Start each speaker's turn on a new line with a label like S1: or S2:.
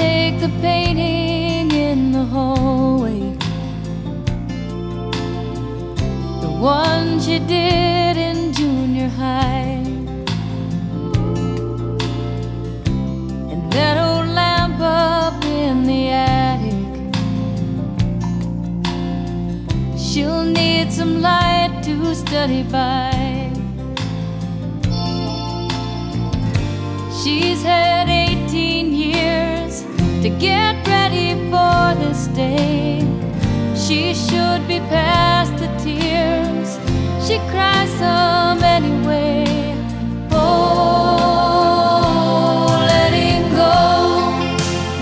S1: take the painting in the hallway, the one she did in junior high, and that old lamp up in the attic. She'll need some light to study by. She's had 18 years to get ready for this day. She should be past the tears she cries so